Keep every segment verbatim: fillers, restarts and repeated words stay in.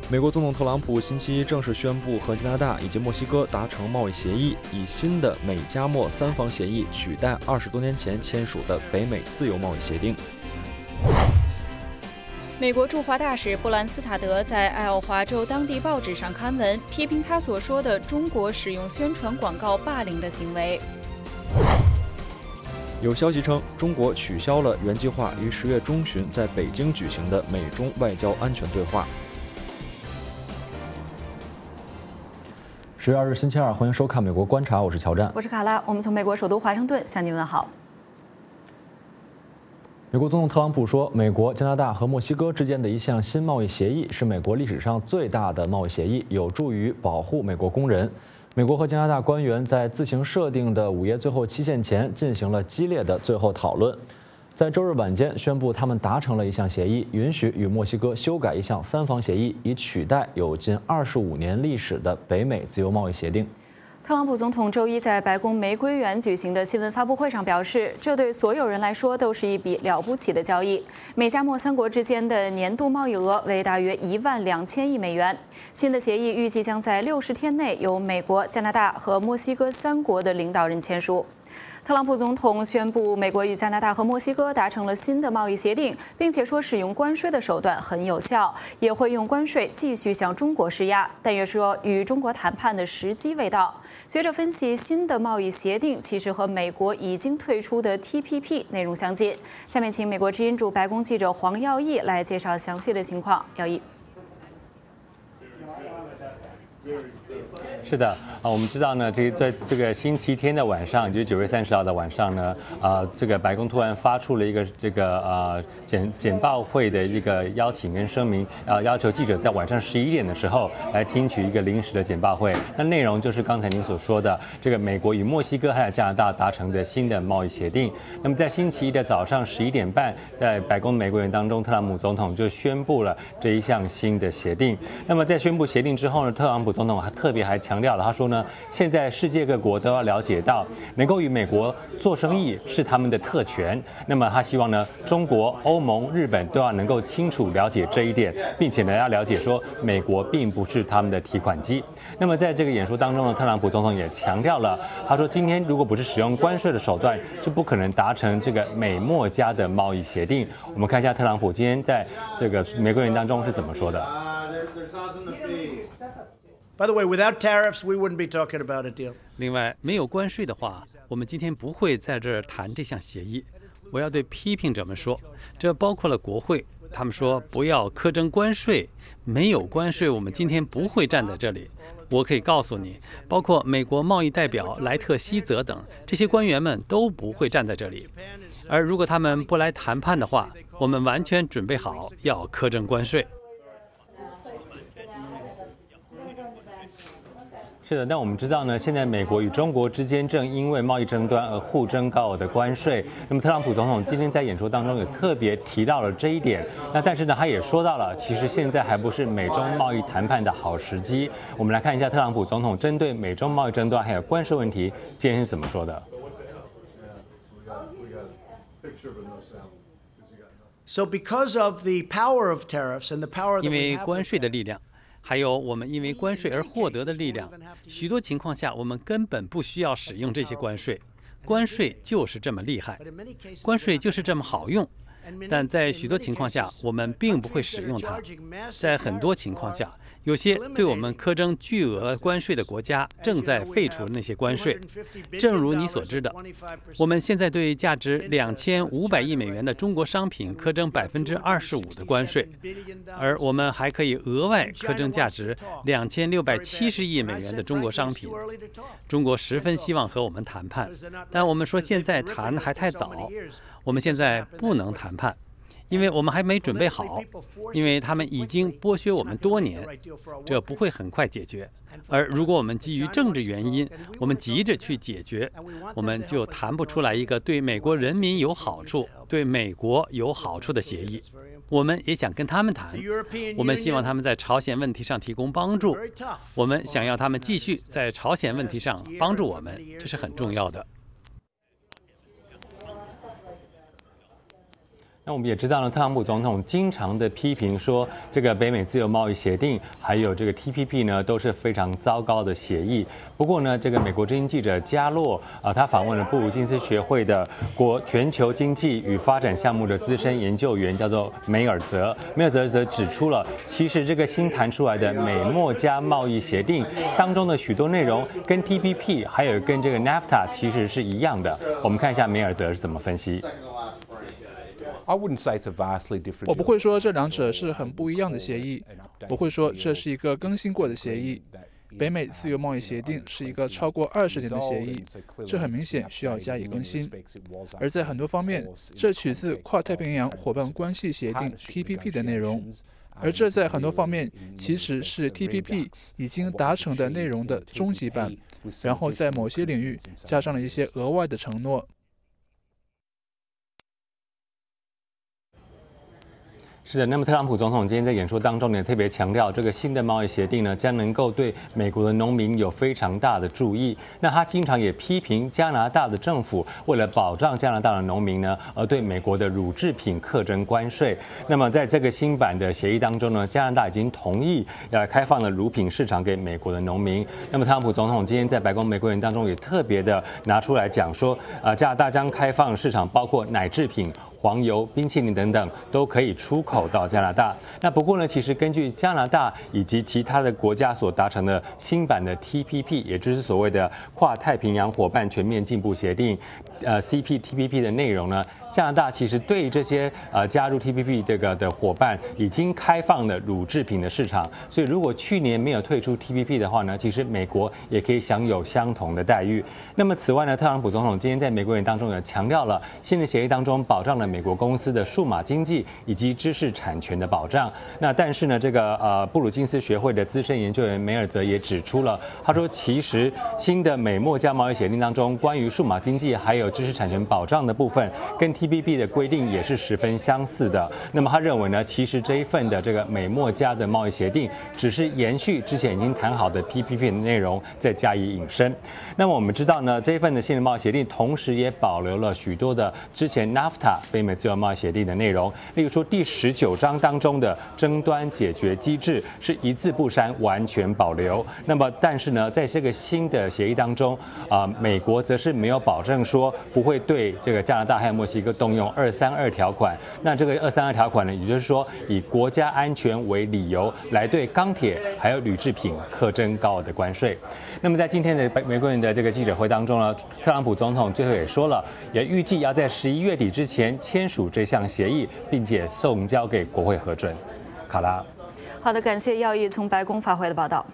美国总统特朗普星期一正式宣布和加拿大以及墨西哥达成贸易协议，以新的美加墨三方协议取代二十多年前签署的北美自由贸易协定。 美国驻华大使布兰斯塔德在爱奥华州当地报纸上刊文，批评他所说的中国使用宣传广告霸凌的行为。 有消息称，中国取消了原计划于十月中旬在北京举行的美中外交安全对话。十月二日星期二，欢迎收看《美国观察》，我是乔战， 我是卡拉，我们从美国首都华盛顿向您问好。 美国总统特朗普说，美国、加拿大和墨西哥之间的一项新贸易协议是美国历史上最大的贸易协议，有助于保护美国工人。美国和加拿大官员在自行设定的午夜最后期限前进行了激烈的最后讨论，在周日晚间宣布他们达成了一项协议，允许与墨西哥修改一项三方协议，以取代有近二十五年历史的北美自由贸易协定。 特朗普总统周一在白宫玫瑰园举行的新闻发布会上表示，这对所有人来说都是一笔了不起的交易。美加墨三国之间的年度贸易额为大约一万两千亿美元。新的协议预计将在六十天内由美国、加拿大和墨西哥三国的领导人签署。特朗普总统宣布，美国与加拿大和墨西哥达成了新的贸易协定，并且说使用关税的手段很有效，也会用关税继续向中国施压，但也说与中国谈判的时机未到。学者分析，新的贸易协定其实和美国已经退出的 T P P 内容相近。下面请美国之音驻白宫记者黄耀义来介绍详细的情况。耀义。 是的，啊，我们知道呢，这个在这个星期天的晚上，就是九月三十号的晚上呢，啊，这个白宫突然发出了一个这个呃简简报会的一个邀请跟声明，啊，要求记者在晚上十一点的时候来听取一个临时的简报会。那内容就是刚才您所说的，这个美国与墨西哥还有加拿大达成的新的贸易协定。那么在星期一的早上十一点半，在白宫玫瑰园当中，特朗普总统就宣布了这一项新的协定。那么在宣布协定之后呢，特朗普总统还特别还强调了，他说呢，现在世界各国都要了解到，能够与美国做生意是他们的特权。那么他希望呢，中国、欧盟、日本都要能够清楚了解这一点，并且呢，要了解说，美国并不是他们的提款机。那么在这个演说当中呢，特朗普总统也强调了，他说，今天如果不是使用关税的手段，就不可能达成这个美墨加的贸易协定。我们看一下特朗普今天在这个玫瑰园当中是怎么说的。 By the way, without tariffs, we wouldn't be talking about a deal. 另外，没有关税的话，我们今天不会在这儿谈这项协议。我要对批评者们说，这包括了国会，他们说不要苛征关税，没有关税，我们今天不会站在这里。我可以告诉你，包括美国贸易代表莱特希泽等这些官员们都不会站在这里。而如果他们不来谈判的话，我们完全准备好要苛征关税。 是的，那我们知道呢，现在美国与中国之间正因为贸易争端而互争高额的关税。那么特朗普总统今天在演说当中也特别提到了这一点。那但是呢，他也说到了，其实现在还不是美中贸易谈判的好时机。我们来看一下特朗普总统针对美中贸易争端还有关税问题，今天是怎么说的。 So because of the power of tariffs and the power that 因 we 为 have 关税的力量。还有我们因为关税而获得的力量，许多情况下我们根本不需要使用这些关税，关税就是这么厉害，关税就是这么好用，但在许多情况下我们并不会使用它。在很多情况下，有些对我们苛征巨额关税的国家正在废除那些关税。正如你所知的，我们现在对价值两千五百亿美元的中国商品苛征百分之二十五的关税，而我们还可以额外苛征价值两千六百七十亿美元的中国商品。中国十分希望和我们谈判，但我们说现在谈还太早，我们现在不能谈判。因为我们还没准备好，因为他们已经剥削我们多年，这不会很快解决。而如果我们基于政治原因，我们急着去解决，我们就谈不出来一个对美国人民有好处、对美国有好处的协议。我们也想跟他们谈，我们希望他们在朝鲜问题上提供帮助，我们想要他们继续在朝鲜问题上帮助我们，这是很重要的。 那我们也知道呢，特朗普总统经常的批评说，这个北美自由贸易协定还有这个 T P P 呢都是非常糟糕的协议。不过呢，这个美国之音记者加洛啊，他访问了布鲁金斯学会的国全球经济与发展项目的资深研究员，叫做梅尔泽。梅尔泽则指出了，其实这个新谈出来的美墨加贸易协定当中的许多内容，跟 T P P 还有跟这个 NAFTA 其实是一样的。我们看一下梅尔泽是怎么分析。 我不会说这两者是很不一样的协议，我会说这是一个更新过的协议。北美自由贸易协定是一个超过二十年的协议，这很明显需要加以更新。而在很多方面，这取自跨太平洋伙伴关系协定 T P P 的内容，而这在很多方面其实是 T P P 已经达成的内容的终极版，然后在某些领域加上了一些额外的承诺。 是的，那么特朗普总统今天在演说当中呢，特别强调这个新的贸易协定呢，将能够对美国的农民有非常大的注意。那他经常也批评加拿大的政府为了保障加拿大的农民呢，而对美国的乳制品课征关税。那么在这个新版的协议当中呢，加拿大已经同意要开放了乳品市场给美国的农民。那么特朗普总统今天在白宫玫瑰园当中也特别的拿出来讲说，啊，加拿大将开放市场，包括奶制品、黄油、冰淇淋等等都可以出口到加拿大。那不过呢，其实根据加拿大以及其他的国家所达成的新版的 T P P， 也就是所谓的跨太平洋伙伴全面进步协定，呃 C P T P P 的内容呢，加拿大其实对这些呃加入 T P P 这个的伙伴已经开放了乳制品的市场。所以如果去年没有退出 T P P 的话呢，其实美国也可以享有相同的待遇。那么此外呢，特朗普总统今天在玫瑰园当中也强调了新的协议当中保障了美国公司的数码经济以及知识产权的保障。那但是呢，这个呃布鲁金斯学会的资深研究员梅尔泽也指出了，他说其实新的美墨加贸易协定当中关于数码经济还有知识产权保障的部分，跟 T P P 的规定也是十分相似的。那么他认为呢，其实这一份的这个美墨加的贸易协定只是延续之前已经谈好的 T P P 的内容，再加以引申。那么我们知道呢，这一份的新的贸易协定同时也保留了许多的之前 NAFTA 北美自由贸易协定的内容，例如说第十九章当中的争端解决机制是一字不删，完全保留。那么但是呢，在这个新的协议当中，啊、呃，美国则是没有保证说不会对这个加拿大还有墨西哥动用二三二条款。那这个二三二条款呢，也就是说以国家安全为理由来对钢铁还有铝制品课征高额的关税。那么在今天的玫瑰园的这个记者会当中呢，特朗普总统最后也说了，也预计要在十一月底之前签署这项协议，并且送交给国会核准。卡拉， 好的，感谢耀毅从白宫发回的报道。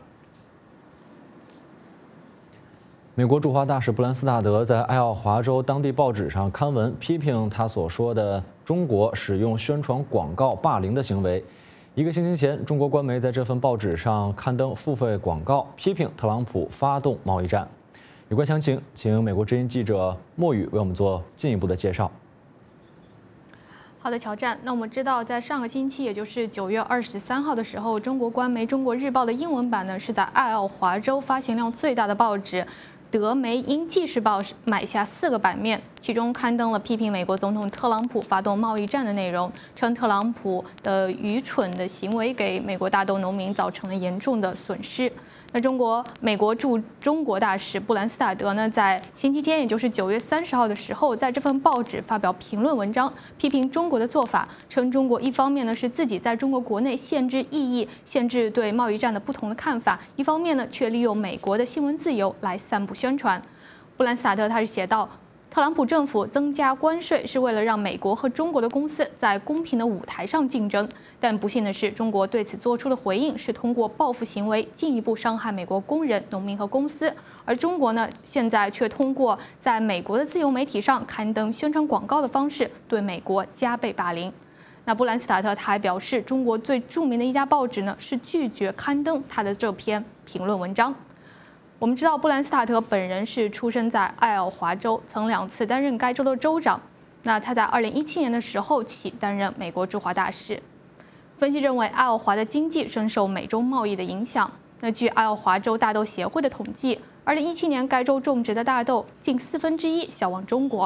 美国驻华大使布兰斯塔德在爱奥华州当地报纸上刊文，批评他所说的中国使用宣传广告霸凌的行为。一个星期前，中国官媒在这份报纸上刊登付费广告，批评特朗普发动贸易战。有关详情，请美国之音记者莫宇为我们做进一步的介绍。 好的，乔战。那我们知道，在上个星期，也就是九月二十三号的时候，中国官媒《中国日报》的英文版呢，是在爱奥华州发行量最大的报纸德媒英纪事报买下四个版面，其中刊登了批评美国总统特朗普发动贸易战的内容，称特朗普的愚蠢的行为给美国大豆农民造成了严重的损失。那中国美国驻中国大使布兰斯塔德呢，在星期天，也就是九月三十号的时候，在这份报纸发表评论文章，批评中国的做法，称中国一方面呢是自己在中国国内限制异议，限制对贸易战的不同的看法，一方面呢却利用美国的新闻自由来散布宣传。布兰斯塔特他是写道，特朗普政府增加关税是为了让美国和中国的公司在公平的舞台上竞争，但不幸的是，中国对此做出的回应是通过报复行为进一步伤害美国工人、农民和公司，而中国呢，现在却通过在美国的自由媒体上刊登宣传广告的方式对美国加倍霸凌。那布兰斯塔特他还表示，中国最著名的一家报纸呢是拒绝刊登他的这篇评论文章。我们知道，布兰斯塔特本人是出生在爱奥华州，曾两次担任该州的州长。那他在二零一七年的时候起担任美国驻华大使。分析认为，爱奥华的经济深受美中贸易的影响。那据爱奥华州大豆协会的统计，二零一七年该州种植的大豆近四分之一销往中国。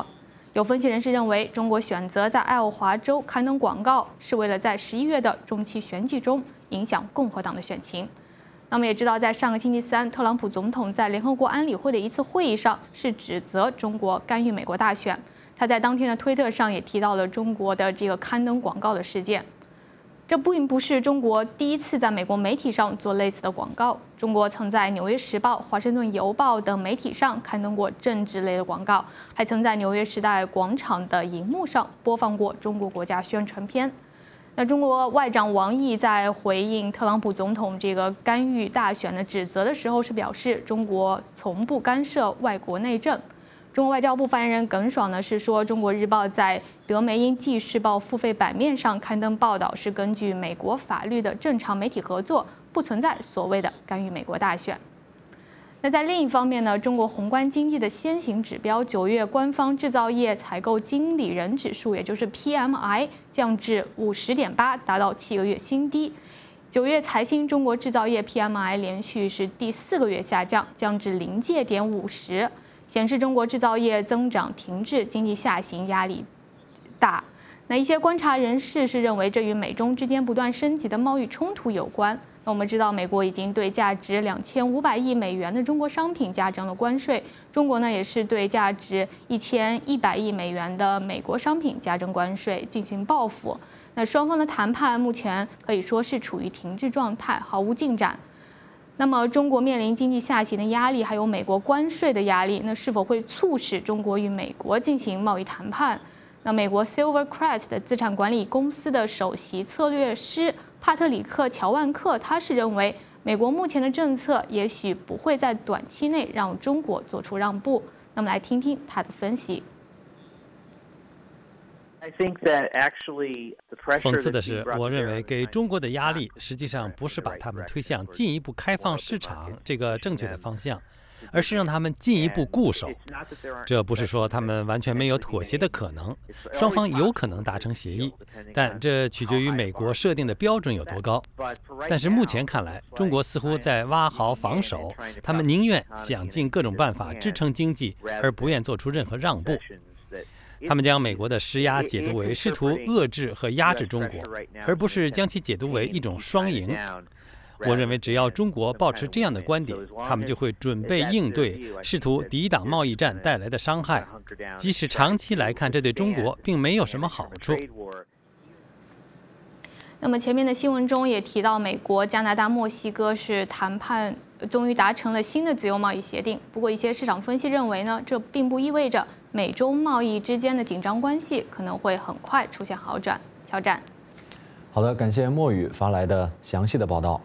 有分析人士认为，中国选择在爱奥华州刊登广告，是为了在十一月的中期选举中影响共和党的选情。那么也知道，在上个星期三，特朗普总统在联合国安理会的一次会议上是指责中国干预美国大选。他在当天的推特上也提到了中国的这个刊登广告的事件。这并不是中国第一次在美国媒体上做类似的广告。中国曾在《纽约时报》、《华盛顿邮报》等媒体上刊登过政治类的广告，还曾在纽约时代广场的荧幕上播放过中国国家宣传片。那中国外长王毅在回应特朗普总统这个干预大选的指责的时候，是表示中国从不干涉外国内政。中国外交部发言人耿爽呢是说，中国日报在德梅因纪事报付费版面上刊登报道是根据美国法律的正常媒体合作，不存在所谓的干预美国大选。那在另一方面呢，中国宏观经济的先行指标九月官方制造业采购经理人指数，也就是 P M I 降至五十点八，达到七个月新低。九月财新中国制造业 P M I 连续是第四个月下降，降至临界点五十，显示中国制造业增长停滞，经济下行压力大。那一些观察人士是认为，这与美中之间不断升级的贸易冲突有关。那我们知道，美国已经对价值两千五百亿美元的中国商品加征了关税，中国呢也是对价值一千一百亿美元的美国商品加征关税，进行报复。那双方的谈判目前可以说是处于停滞状态，毫无进展。那么，中国面临经济下行的压力，还有美国关税的压力，那是否会促使中国与美国进行贸易谈判？那美国 Silvercrest 的资产管理公司的首席策略师帕特里克·乔万克，他是认为，美国目前的政策也许不会在短期内让中国做出让步。那么，来听听他的分析。 讽刺的是，我认为给中国的压力实际上不是把他们推向进一步开放市场这个正确的方向，而是让他们进一步固守。这不是说他们完全没有妥协的可能，双方有可能达成协议，但这取决于美国设定的标准有多高。但是目前看来，中国似乎在挖壕防守，他们宁愿想尽各种办法支撑经济，而不愿做出任何让步。他们将美国的施压解读为试图遏制和压制中国，而不是将其解读为一种双赢。我认为，只要中国保持这样的观点，他们就会准备应对试图抵挡贸易战带来的伤害，即使长期来看这对中国并没有什么好处。 那么前面的新闻中也提到，美国、加拿大、墨西哥是谈判终于达成了新的自由贸易协定。不过，一些市场分析认为呢，这并不意味着美中贸易之间的紧张关系可能会很快出现好转。肖战， 好的，感谢墨雨发来的详细的报道。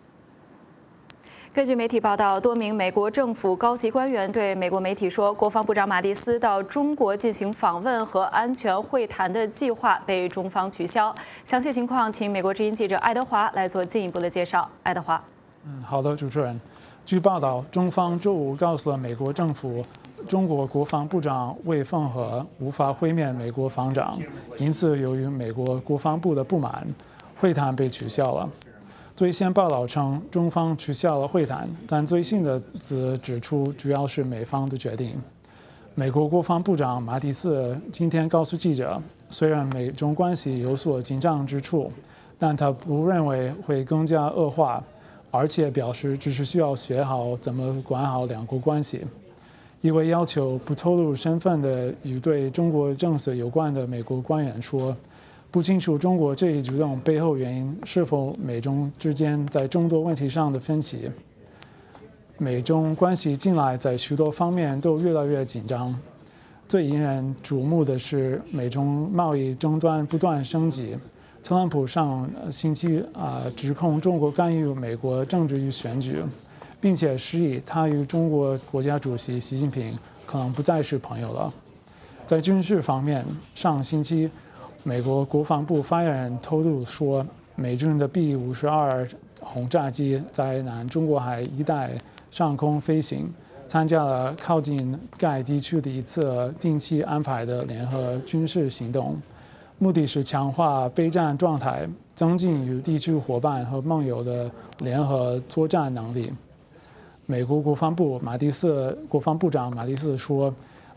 根据媒体报道，多名美国政府高级官员对美国媒体说，国防部长马蒂斯到中国进行访问和安全会谈的计划被中方取消。详细情况，请美国之音记者爱德华来做进一步的介绍。爱德华， 嗯，好的，主持人。据报道，中方周五告诉了美国政府，中国国防部长魏凤和无法会面美国防长，因此由于美国国防部的不满，会谈被取消了。最先报道称中方取消了会谈，但最新的则指出主要是美方的决定。美国国防部长马蒂斯今天告诉记者，虽然美中关系有所紧张之处，但他不认为会更加恶化，而且表示只是需要学好怎么管好两国关系。一位要求不透露身份的与对中国政策有关的美国官员说，不清楚中国这一举动背后原因是否美中之间在众多问题上的分歧。美中关系近来在许多方面都越来越紧张，最引人瞩目的是美中贸易争端不断升级。特朗普上星期啊指控中国干预美国政治与选举，并且示意他与中国国家主席习近平可能不再是朋友了。在军事方面，上星期美国国防部发言人透露说，美军的 B 五十二轰炸机在南中国海一带上空飞行，参加了靠近该地区的一次定期安排的联合军事行动，目的是强化备战状态，增进与地区伙伴和盟友的联合作战能力。美国国防部马蒂斯国防部长马蒂斯说，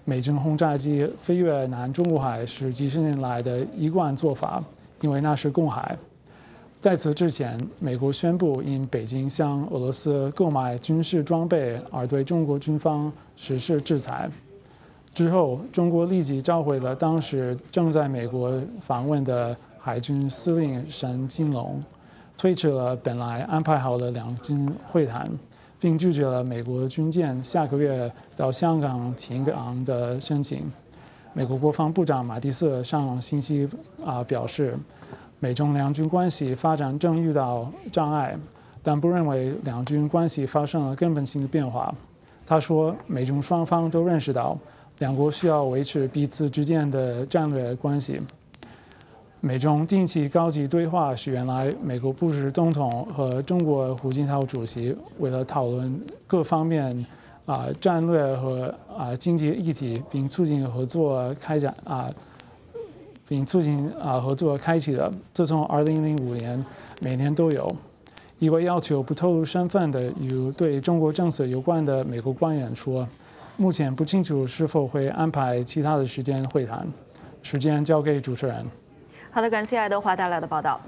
美军轰炸机飞越南中国海是几十年来的一贯做法，因为那是公海。在此之前，美国宣布因北京向俄罗斯购买军事装备而对中国军方实施制裁。之后，中国立即召回了当时正在美国访问的海军司令沈金龙，推迟了本来安排好的两军会谈，并拒绝了美国军舰下个月到香港停港的申请。美国国防部长马蒂斯上星期啊表示，美中两军关系发展正遇到障碍，但不认为两军关系发生了根本性的变化。他说，美中双方都认识到，两国需要维持彼此之间的战略关系。美中定期高级对话是原来美国布什总统和中国胡锦涛主席为了讨论各方面啊战略和啊经济议题，并促进合作开展啊，并促进啊合作开启的。自从二零零五年，每年都有。一位要求不透露身份的与对中国政策有关的美国官员说，目前不清楚是否会安排其他的时间会谈。时间交给主持人。 好的，感谢爱德华带来的报道。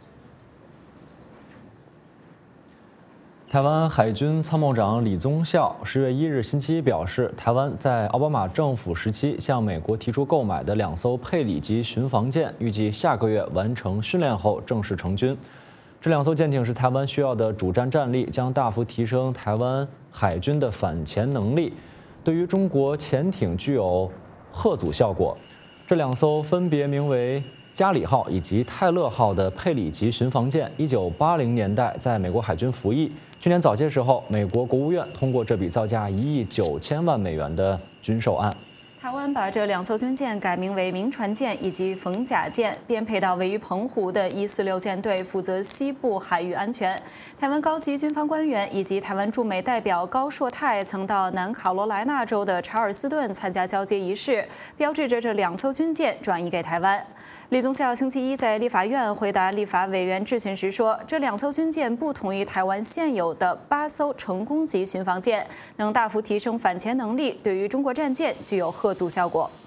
台湾海军参谋长李宗孝十月一日星期一表示，台湾在奥巴马政府时期向美国提出购买的两艘佩里级巡防舰，预计下个月完成训练后正式成军。这两艘舰艇是台湾需要的主战战力，将大幅提升台湾海军的反潜能力，对于中国潜艇具有吓阻效果。这两艘分别名为加里号以及泰勒号的佩里级巡防舰，一九八零年代在美国海军服役。去年早些时候，美国国务院通过这笔造价一亿九千万美元的军售案。 台湾把这两艘军舰改名为明船舰以及逢甲舰，编配到位于澎湖的一四六舰队，负责西部海域安全。台湾高级军方官员以及台湾驻美代表高硕泰曾到南卡罗来纳州的查尔斯顿参加交接仪式，标志着这两艘军舰转移给台湾。李宗孝星期一在立法院回答立法委员质询时说，这两艘军舰不同于台湾现有的八艘成功级巡防舰，能大幅提升反潜能力，对于中国战舰具有吓阻效果。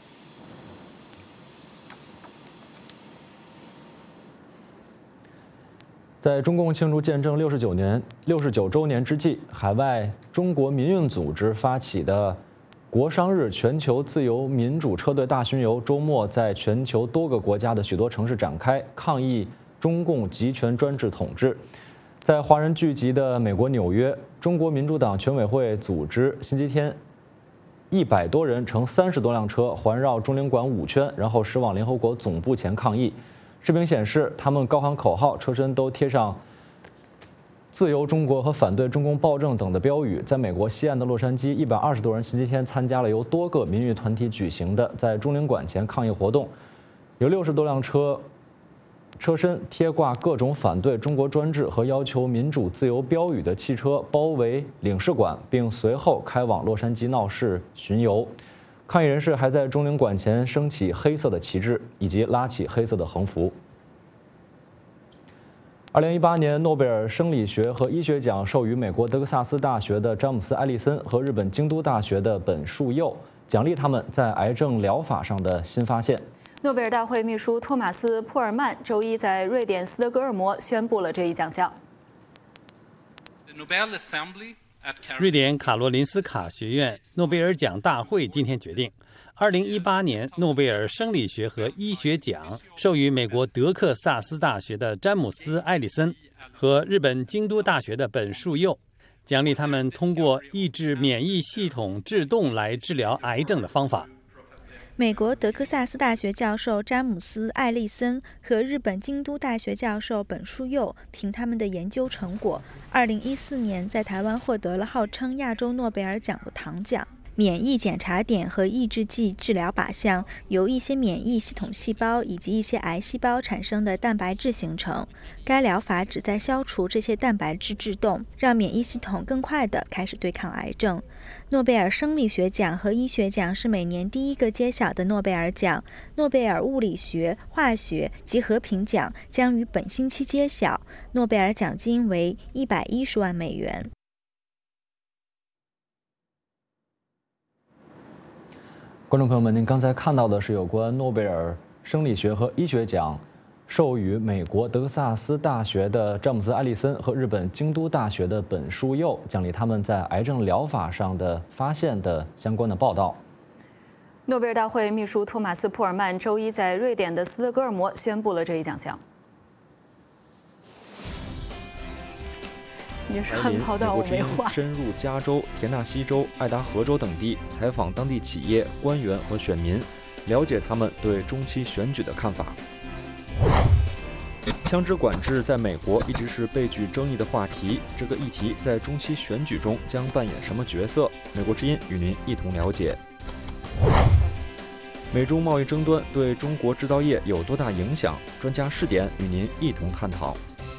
在中共庆祝建政六十九年、六十九周年之际，海外中国民运组织发起的国殇日全球自由民主车队大巡游周末在全球多个国家的许多城市展开，抗议中共集权专制统治。在华人聚集的美国纽约，中国民主党全委会组织星期天一百多人乘三十多辆车环绕中领馆五圈，然后驶往联合国总部前抗议。视频显示，他们高喊口号，车身都贴上自由中国和反对中共暴政等的标语。在美国西岸的洛杉矶，一百二十多人星期天参加了由多个民运团体举行的在中领馆前抗议活动，有六十多辆车车身贴挂各种反对中国专制和要求民主自由标语的汽车包围领事馆，并随后开往洛杉矶闹市巡游。抗议人士还在中领馆前升起黑色的旗帜，以及拉起黑色的横幅。二零一八年诺贝尔生理学和医学奖授予美国德克萨斯大学的詹姆斯·埃利森和日本京都大学的本树佑，奖励他们在癌症疗法上的新发现。 诺贝尔大会秘书托马斯·普尔曼周一在瑞典斯德哥尔摩宣布了这一奖项。 瑞典卡罗林斯卡学院诺贝尔奖大会今天决定，二零一八年诺贝尔生理学和医学奖授予美国德克萨斯大学的詹姆斯·埃里森和日本京都大学的本树佑，奖励他们通过抑制免疫系统制动来治疗癌症的方法。 美国德克萨斯大学教授詹姆斯·艾利森和日本京都大学教授本树佑凭他们的研究成果，二零一四年在台湾获得了号称亚洲诺贝尔奖的糖奖。免疫检查点和抑制剂治疗靶向由一些免疫系统细胞以及一些癌细胞产生的蛋白质形成。该疗法旨在消除这些蛋白质制动，让免疫系统更快地开始对抗癌症。诺贝尔生理学奖和医学奖是每年第一个揭晓的诺贝尔奖，诺贝尔物理学、化学及和平奖将于本星期揭晓，诺贝尔奖金为一百一十万美元。 观众朋友们，您刚才看到的是有关诺贝尔生理学和医学奖授予美国德克萨斯大学的詹姆斯·艾利森和日本京都大学的本书佑，奖励他们在癌症疗法上的发现的相关的报道。 诺贝尔大会秘书托马斯·普尔曼周一在瑞典的斯德哥尔摩宣布了这一奖项。你是汉堡岛，我没话。 深入加州、田纳西州、爱达荷州等地，采访当地企业、官员和选民，了解他们对中期选举的看法。枪支管制在美国一直是备具争议的话题，这个议题在中期选举中将扮演什么角色？美国之音与您一同了解。美中贸易争端对中国制造业有多大影响？专家视点与您一同探讨。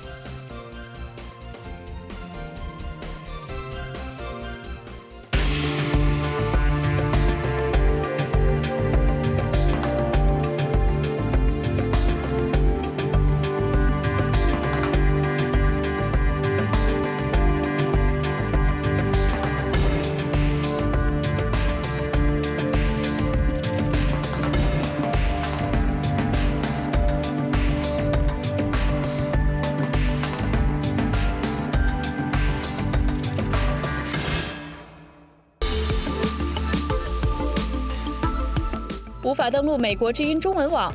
无法登录美国之音中文网？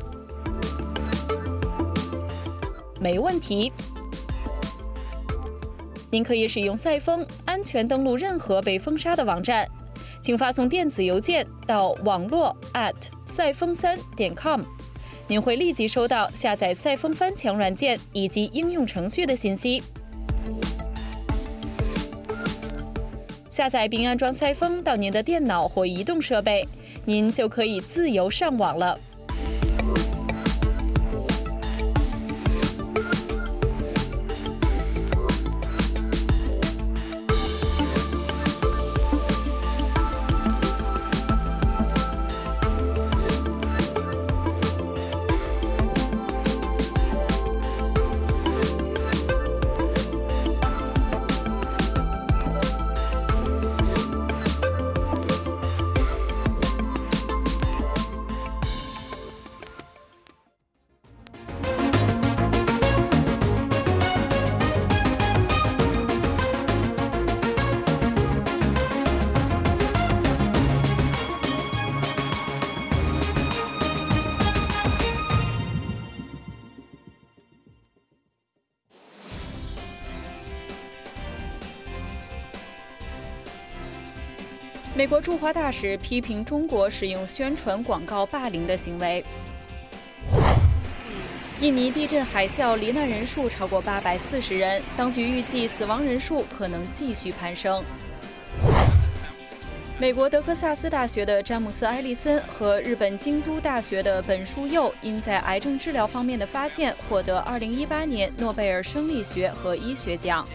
没问题，您可以使用赛风安全登录任何被封杀的网站。请发送电子邮件到网络 at 赛风三点 com， 您会立即收到下载赛风翻墙软件以及应用程序的信息。下载并安装赛风到您的电脑或移动设备，您就可以自由上网了。美国驻华大使批评中国使用宣传广告霸凌的行为。印尼地震海啸罹难人数超过八百四十人，当局预计死亡人数可能继续攀升。美国德克萨斯大学的詹姆斯·埃利森和日本京都大学的本书佑因在癌症治疗方面的发现，获得二零一八年诺贝尔生理学和医学奖。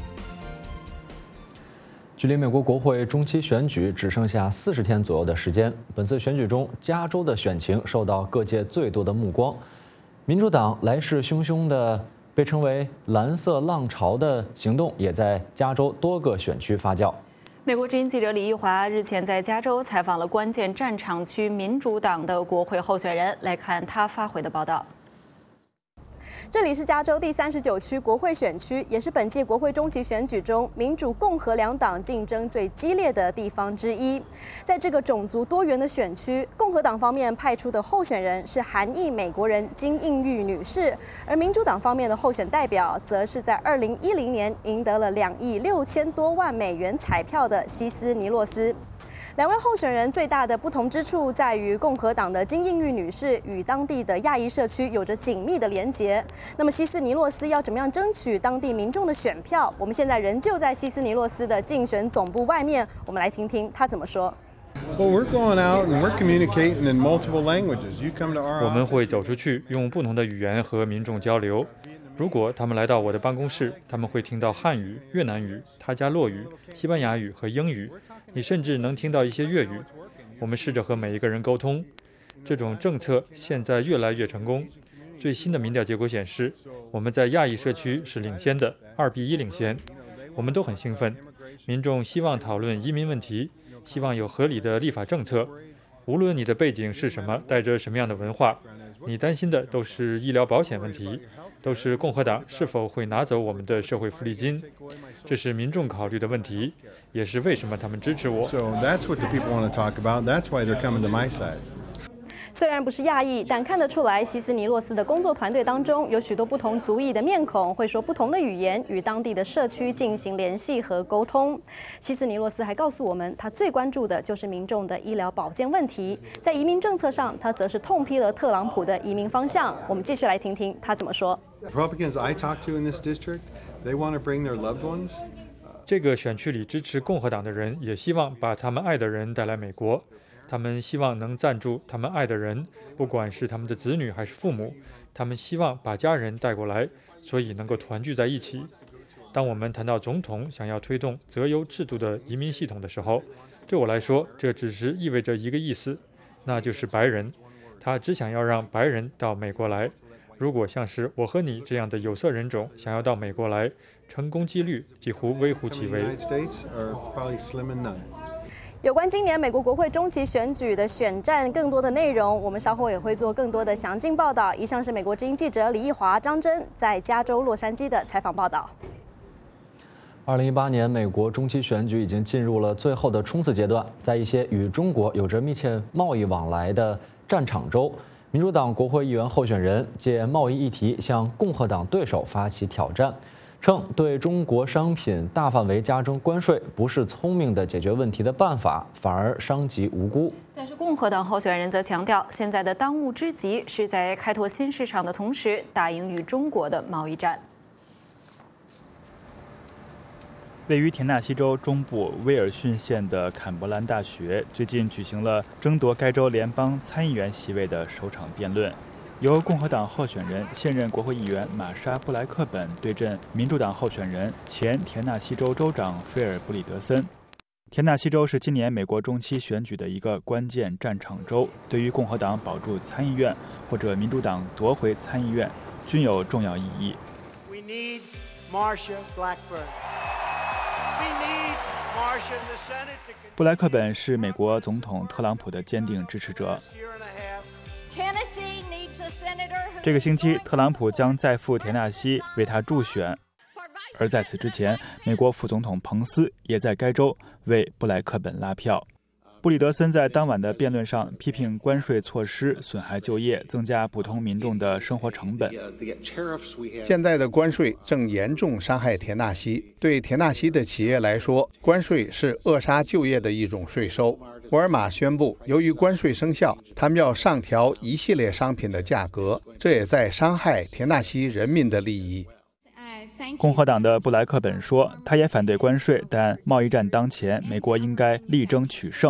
距离美国国会中期选举只剩下四十天左右的时间，本次选举中，加州的选情受到各界最多的目光。民主党来势汹汹的被称为“蓝色浪潮”的行动，也在加州多个选区发酵。 美国之音记者李奕华日前在加州采访了关键战场区民主党的国会候选人，来看他发回的报道。 这里是加州第三十九区国会选区，也是本届国会中期选举中民主、共和两党竞争最激烈的地方之一。在这个种族多元的选区，共和党方面派出的候选人是韩裔美国人金应玉女士，而民主党方面的候选代表则是在二零一零年赢得了两亿六千多万美元彩票的希斯尼洛斯。两位候选人最大的不同之处在于，共和党的金应玉女士与当地的亚裔社区有着紧密的连结。那么希斯尼洛斯要怎么样争取当地民众的选票？我们现在仍旧在希斯尼洛斯的竞选总部外面，我们来听听他怎么说。 Well, we're going out and we're communicating in multiple languages. You come to our 我们会走出去，用不同的语言和民众交流。如果他们来到我的办公室，他们会听到汉语、越南语、他加洛语、西班牙语和英语，你甚至能听到一些粤语。我们试着和每一个人沟通。这种政策现在越来越成功。最新的民调结果显示，我们在亚裔社区是领先的，二比一领先。我们都很兴奋，民众希望讨论移民问题，希望有合理的立法政策。 无论你的背景是什么，带着什么样的文化，你担心的都是医疗保险问题，都是共和党是否会拿走我们的社会福利金。这是民众考虑的问题，也是为什么他们支持我。 So that's what the people want to talk about. That's why they're coming to my side. 虽然不是亚裔，但看得出来，希斯尼洛斯的工作团队当中有许多不同族裔的面孔，会说不同的语言，与当地的社区进行联系和沟通。希斯尼洛斯还告诉我们，他最关注的就是民众的医疗保健问题。在移民政策上，他则是痛批了特朗普的移民方向。我们继续来听听他怎么说。 Republicans I talk to in this district, they want to bring their loved ones. 这个选区里支持共和党的人也希望把他们爱的人带来美国。他们希望能赞助他们爱的人，不管是他们的子女还是父母，他们希望把家人带过来，所以能够团聚在一起。当我们谈到总统想要推动择优制度的移民系统的时候，对我来说，这只是意味着一个意思，那就是白人。他只想要让白人到美国来。如果像是我和你这样的有色人种想要到美国来，成功几率几乎微乎其微。 有关今年美国国会中期选举的选战更多的内容，我们稍后也会做更多的详尽报道。以上是美国之音记者李义华、张真在加州洛杉矶的采访报道。 二零一八年美国中期选举已经进入了最后的冲刺阶段，在一些与中国有着密切贸易往来的战场州，民主党国会议员候选人借贸易议题向共和党对手发起挑战。称对中国商品大范围加征关税不是聪明的解决问题的办法，反而伤及无辜。 但是共和党候选人则强调，现在的当务之急是在开拓新市场的同时，打赢与中国的贸易战。 位于田纳西州中部威尔逊县的坎伯兰大学最近举行了争夺该州联邦参议员席位的首场辩论。由共和党候选人现任国会议员玛莎·布莱克本对阵民主党候选人前田纳西州州长菲尔·布里德森。田纳西州是今年美国中期选举的一个关键战场州，对于共和党保住参议院或者民主党夺回参议院均有重要意义。We need Marsha Blackburn. We need Marsha in the Senate. 布莱克本是美国总统特朗普的坚定支持者。这个星期，特朗普将再赴田纳西为他助选，而在此之前，美国副总统彭斯也在该州为布莱克本拉票。布里德森在当晚的辩论上批评关税措施损害就业，增加普通民众的生活成本。 现在的关税正严重伤害田纳西，对田纳西的企业来说，关税是扼杀就业的一种税收。沃尔玛宣布，由于关税生效，他们要上调一系列商品的价格，这也在伤害田纳西人民的利益。 共和党的布莱克本说，他也反对关税，但贸易战当前，美国应该力争取胜。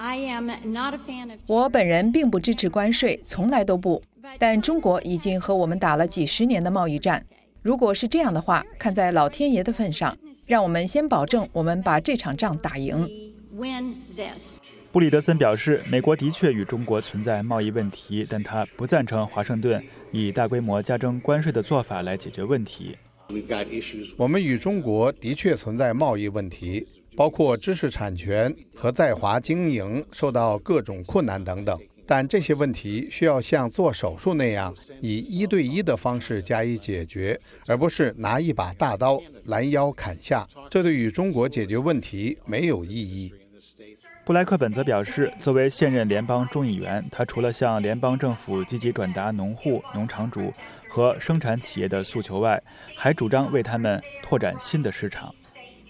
我本人并不支持关税，从来都不。但中国已经和我们打了几十年的贸易战。如果是这样的话，看在老天爷的份上，让我们先保证我们把这场仗打赢。 布里德森表示，美国的确与中国存在贸易问题，但他不赞成华盛顿以大规模加征关税的做法来解决问题。 我们与中国的确存在贸易问题，包括知识产权和在华经营受到各种困难等等。但这些问题需要像做手术那样，以一对一的方式加以解决，而不是拿一把大刀拦腰砍下。这对与中国解决问题没有意义。 布莱克本则表示，作为现任联邦众议员，他除了向联邦政府积极转达农户、农场主和生产企业的诉求外，还主张为他们拓展新的市场。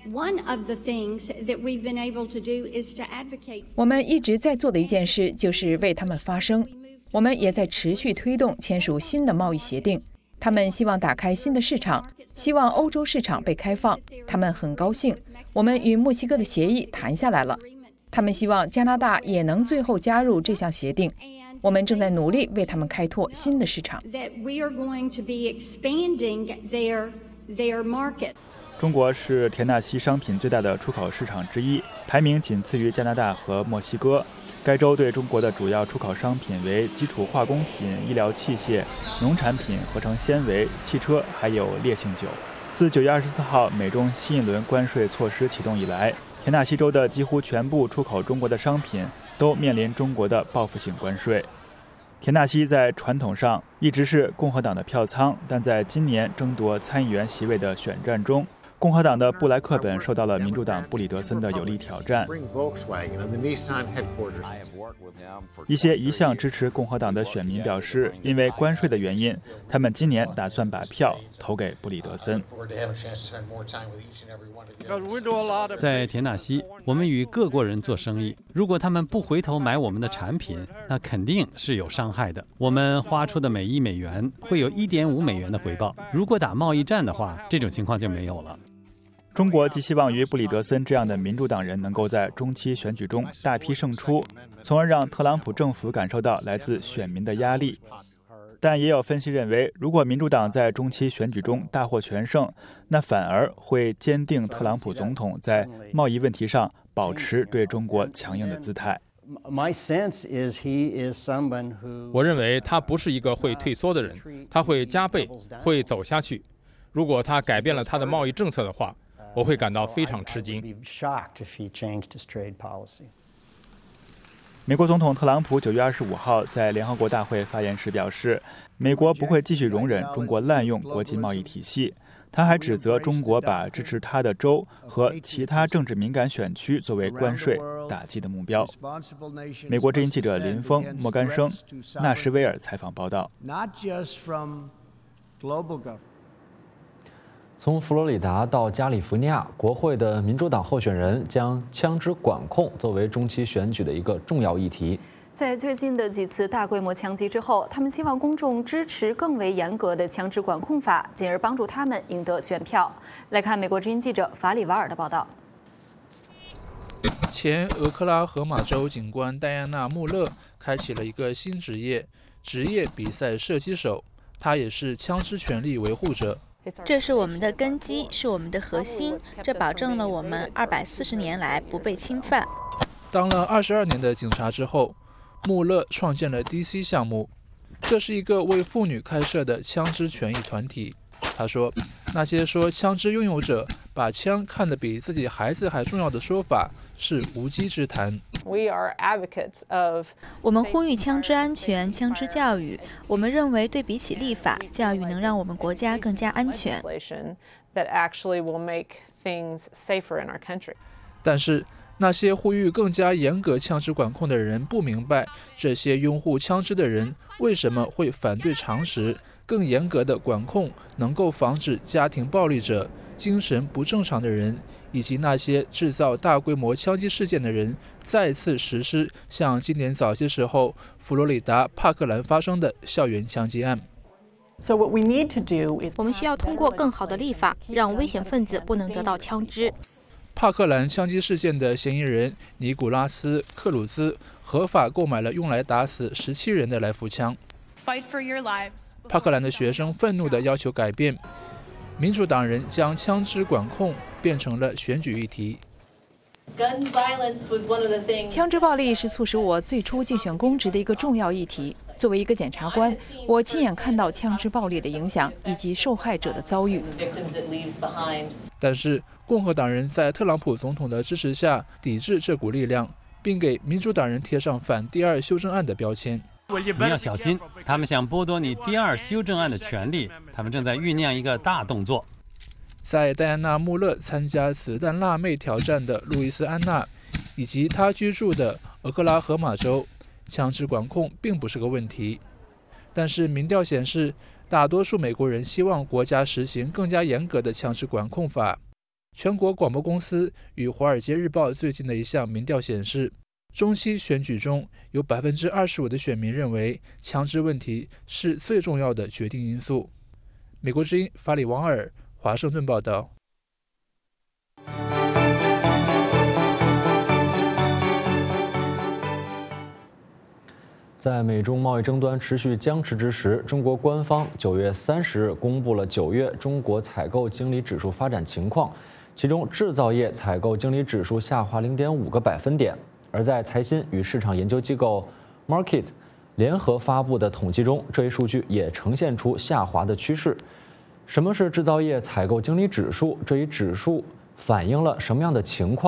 我们一直在做的一件事就是为他们发声。我们也在持续推动签署新的贸易协定。他们希望打开新的市场，希望欧洲市场被开放。他们很高兴，我们与墨西哥的协议谈下来了。他们希望加拿大也能最后加入这项协定。我们正在努力为他们开拓新的市场。 中国是田纳西商品最大的出口市场之一，排名仅次于加拿大和墨西哥。该州对中国的主要出口商品为基础化工品、医疗器械、农产品、合成纤维、汽车，还有烈性酒。自九月二十四号美中新一轮关税措施启动以来，田纳西州的几乎全部出口中国的商品都面临中国的报复性关税。田纳西在传统上一直是共和党的票仓，但在今年争夺参议员席位的选战中，共和党的布莱克本受到了民主党布里德森的有力挑战。一些一向支持共和党的选民表示，因为关税的原因，他们今年打算把票投给布里德森。 在田纳西，我们与各国人做生意，如果他们不回头买我们的产品，那肯定是有伤害的。我们花出的每一美元会有一点五美元的回报。如果打贸易战的话，这种情况就没有了。 中国寄希望于布里德森这样的民主党人能够在中期选举中大批胜出，从而让特朗普政府感受到来自选民的压力。但也有分析认为，如果民主党在中期选举中大获全胜，那反而会坚定特朗普总统在贸易问题上保持对中国强硬的姿态。 我认为他不是一个会退缩的人，他会加倍，会走下去。如果他改变了他的贸易政策的话，我会感到非常吃惊。 美国总统特朗普九月二十五号在联合国大会发言时表示，美国不会继续容忍中国滥用国际贸易体系。他还指责中国把支持他的州和其他政治敏感选区作为关税打击的目标。美国之音记者林峰、莫干生、纳什维尔采访报道。 从佛罗里达到加利福尼亚，国会的民主党候选人将枪支管控作为中期选举的一个重要议题。 在最近的几次大规模枪击之后，他们希望公众支持更为严格的枪支管控法，进而帮助他们赢得选票。来看美国之音记者法里瓦尔的报道。 前俄克拉荷马州警官戴安娜·穆勒开启了一个新职业——职业比赛射击手。他也是枪支权利维护者。 这是我们的根基，是我们的核心，这保证了我们二百四十年来不被侵犯。 当了二十二年的警察之后，穆勒创建了 D C 项目，这是一个为妇女开设的枪支权益团体。他说，那些说枪支拥有者把枪看得比自己孩子还重要的说法是无稽之谈。 我们呼吁枪支安全、枪支教育。我们认为，对比起立法，教育能让我们国家更加安全。 但是，那些呼吁更加严格枪支管控的人不明白，这些拥护枪支的人为什么会反对常识。更严格的管控能够防止家庭暴力者、精神不正常的人以及那些制造大规模枪击事件的人再次实施像今年早些时候佛罗里达帕克兰发生的校园枪击案。 我们需要通过更好的立法，让危险分子不能得到枪支。 帕克兰枪击事件的嫌疑人尼古拉斯·克鲁兹合法购买了用来打死十七人的来福枪。帕克兰的学生愤怒地要求改变，民主党人将枪支管控变成了选举议题。 枪支暴力是促使我最初竞选公职的一个重要议题。作为一个检察官，我亲眼看到枪支暴力的影响以及受害者的遭遇。 但是，共和党人在特朗普总统的支持下抵制这股力量，并给民主党人贴上反第二修正案的标签。 你要小心，他们想剥夺你第二修正案的权利，他们正在酝酿一个大动作。 在戴安娜·穆勒参加子弹辣妹挑战的路易斯安那，以及她居住的俄克拉荷马州，枪支管控并不是个问题。但是民调显示，大多数美国人希望国家实行更加严格的枪支管控法。全国广播公司与《华尔街日报》最近的一项民调显示，中期选举中有 百分之二十五 的选民认为枪支问题是最重要的决定因素。美国之音法里王尔华盛顿报道。 在美中贸易争端持续僵持之时，中国官方九月三十日公布了九月中国采购经理指数发展情况，其中制造业采购经理指数下滑 零点五个百分点。而在财新与市场研究机构 Market 联合发布的统计中，这一数据也呈现出下滑的趋势。什么是制造业采购经理指数？这一指数反映了什么样的情况？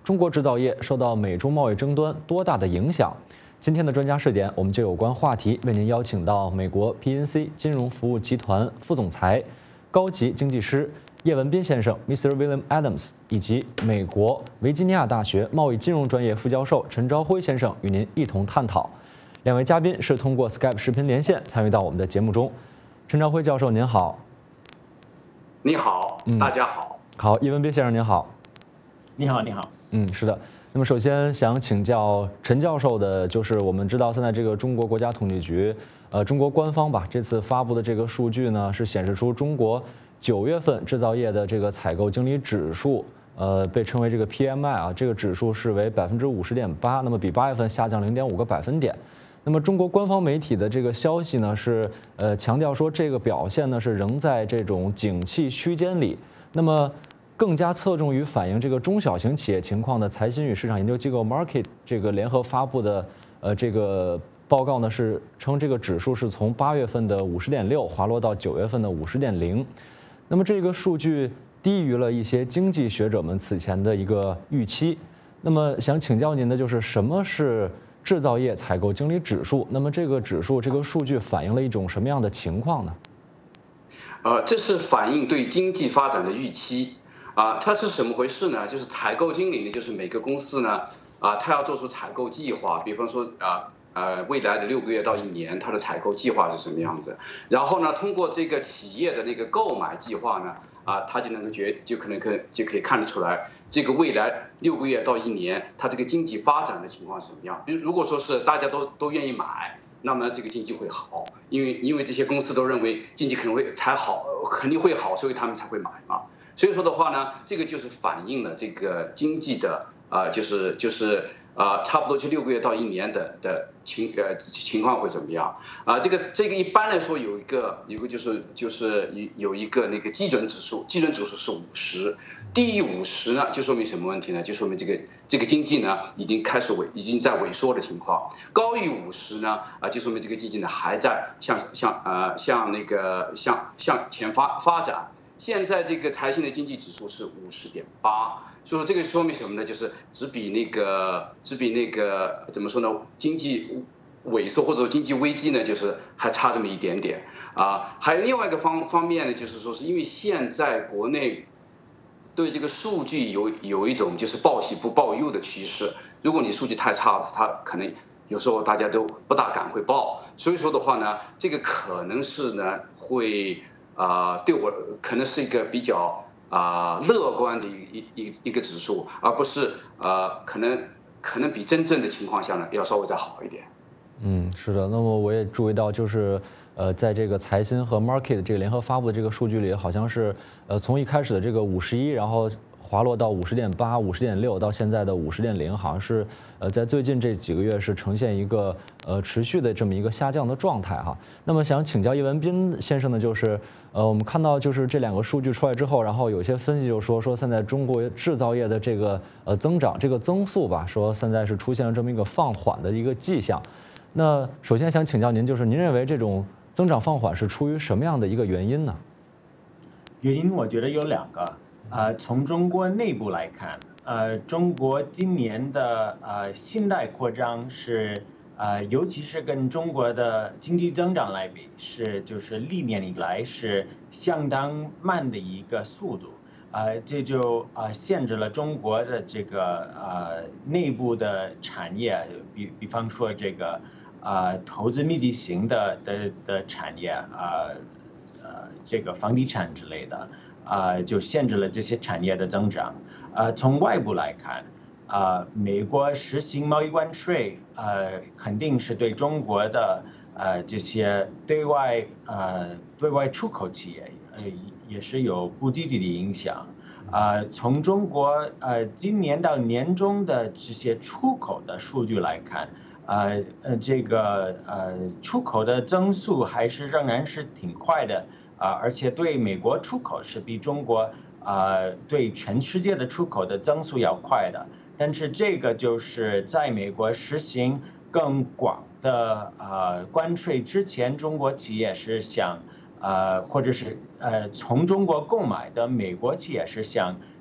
中国制造业受到美中贸易争端多大的影响？今天的专家视点，我们就有关话题为您邀请到美国 P N C 金融服务集团副总裁、高级经济师叶文斌先生 ，Mister William Adams， 以及美国维吉尼亚大学贸易金融专业副教授陈朝辉先生与您一同探讨。两位嘉宾是通过 Skype 视频连线参与到我们的节目中。陈朝辉教授您好。 你好， 嗯、 大家好。 好，叶文斌先生您好。 你好，你好。 嗯，是的。那么首先想请教陈教授的，就是我们知道现在这个中国国家统计局，呃，中国官方吧，这次发布的这个数据呢，是显示出中国九月份制造业的这个采购经理指数，呃，被称为这个 P M I 啊，这个指数是为百分之五十点八，那么比八月份下降零点五个百分点。那么中国官方媒体的这个消息呢，是呃强调说这个表现呢是仍在这种景气区间里，那么更加侧重于反映这个中小型企业情况的财新与市场研究机构 Market 这个联合发布的呃这个报告呢，是称这个指数是从八月份的五十点六滑落到九月份的五十点零。那么这个数据低于了一些经济学者们此前的一个预期。那么想请教您的就是什么是制造业采购经理指数？那么这个指数这个数据反映了一种什么样的情况呢？ 呃，这是反映对经济发展的预期。啊，它是什么回事呢？就是采购经理呢，就是每个公司呢，啊，他要做出采购计划，比方说啊，呃，未来的六个月到一年，它的采购计划是什么样子？然后呢，通过这个企业的那个购买计划呢，啊，他就能够觉，就可能可就可以看得出来，这个未来六个月到一年，它这个经济发展的情况是什么样？比如如果说是大家都都愿意买，那么这个经济会好，因为因为这些公司都认为经济可能会才好，肯定会好，所以他们才会买嘛。所以说的话呢，这个就是反映了这个经济的啊、呃，就是就是啊、呃，差不多就六个月到一年的的情呃情况会怎么样啊、呃？这个这个一般来说有一个有一个就是就是有一个那个基准指数，基准指数是五十，低于五十呢，就说明什么问题呢？就说明这个这个经济呢已经开始萎，已经在萎缩的情况。高于五十呢啊、呃，就说明这个经济呢还在向向呃向那个向向前发发展。现在这个财新的经济指数是五十点八，所以说这个说明什么呢？就是只比那个只比那个怎么说呢？经济萎缩或者说经济危机呢，就是还差这么一点点啊。还有另外一个方方面呢，就是说是因为现在国内对这个数据有有一种就是报喜不报忧的趋势。如果你数据太差了，它可能有时候大家都不大敢会报。所以说的话呢，这个可能是呢会。啊、呃，对我可能是一个比较啊、呃、乐观的一一一个指数，而不是呃可能可能比真正的情况下呢要稍微再好一点。 嗯，是的。那么我也注意到，就是呃，在这个财新和 Market 这个联合发布的这个数据里，好像是呃从一开始的这个五十一，然后滑落到五十点八、五十点六，到现在的五十点零，好像是呃在最近这几个月是呈现一个呃持续的这么一个下降的状态哈。那么想请教叶文斌先生呢，就是呃我们看到就是这两个数据出来之后，然后有些分析就说说现在中国制造业的这个呃增长这个增速吧，说现在是出现了这么一个放缓的一个迹象。那首先想请教您，就是您认为这种增长放缓是出于什么样的一个原因呢？ 原因我觉得有两个。呃，从中国内部来看，呃，中国今年的呃信贷扩张是呃，尤其是跟中国的经济增长来比，是就是历年以来是相当慢的一个速度，呃，这就呃限制了中国的这个呃内部的产业，比比方说这个呃投资密集型的的的产业，呃呃这个房地产之类的。啊、呃，就限制了这些产业的增长。呃，从外部来看，啊、呃，美国实行贸易关税，呃，肯定是对中国的呃这些对外呃对外出口企业，呃也是有不积极的影响。啊、呃，从中国呃今年到年中的这些出口的数据来看，呃呃这个呃出口的增速还是仍然是挺快的。啊，而且对美国出口是比中国啊、呃、对全世界的出口的增速要快的，但是这个就是在美国实行更广的啊、呃、关税之前，中国企业是想呃或者是呃从中国购买的美国企业是想